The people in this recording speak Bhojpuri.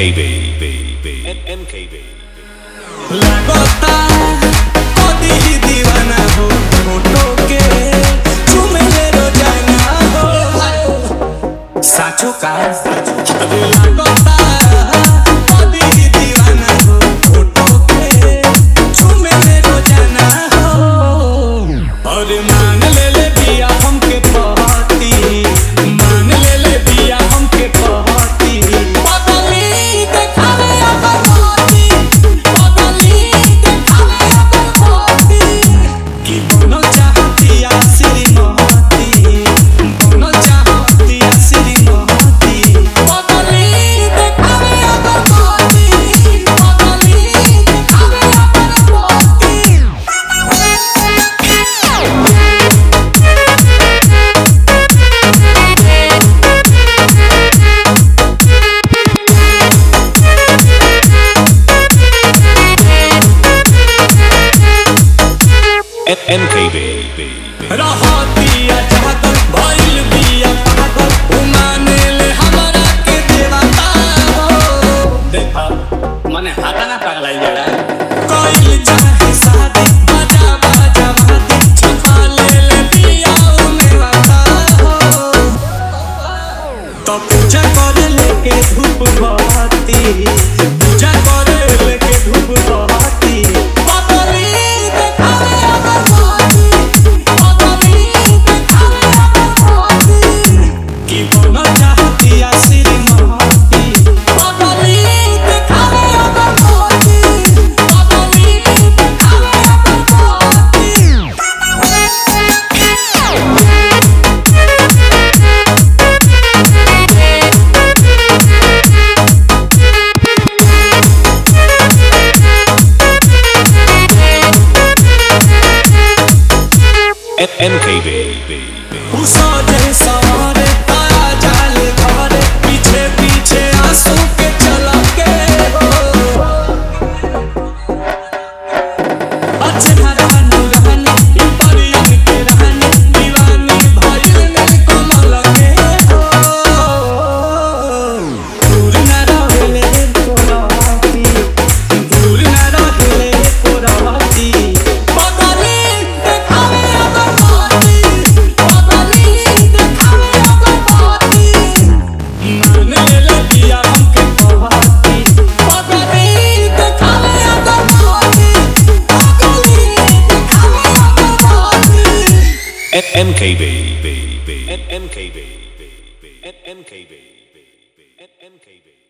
NMKB लगता कदी ही दीवाना हो फोटो के चुमेले रोजाना हो साचो का लगता कदी ही दीवाना हो फोटो के चुमेले रोजाना हो और मान ले बिया हमके पहती मान ले बिया हमके पहती बदली देखावे अगर मोती बदली देखावे अगर मोती कि बनो चाहतिया श्रीमती बनो चाहतिया श्रीमती बदली देखावे अगर मोती बदली देखावे अगर मोती NMKB रहतिया जागल भइल बिया पागल उमाने ले हमरा के देवता हो देखा मने हाथा ना पगलाई जड़ा कोइल चाहे शादी बाजा बाजा वादी छपा ले बिया उमेवता हो तो पूजा करे लेके धूप बहती पूजा करे लेके धूप बहती बदली देखावे अगर मोती बदली देखावे अगर मोती कि बनो चाहतिया श्रीमती बदली देखावे अगर मोती बदली देखावे अगर मोती NMKB उसाजे सवारे तारा जाले घरे पीछे पीछे आंसू के चला के हो अच्छे हरानु रहनी परियन के रहनी दीवानी भइल में कमल के हो दूर न रहले कोराती दूर न रहले कोराती बदली देखावे अगर मोती बदली देखावे अगर मोती मान ले बिया हमके पहती बदली देखावे अगर मोती बदली देखावे अगर मोती NMKB NMKB NMKB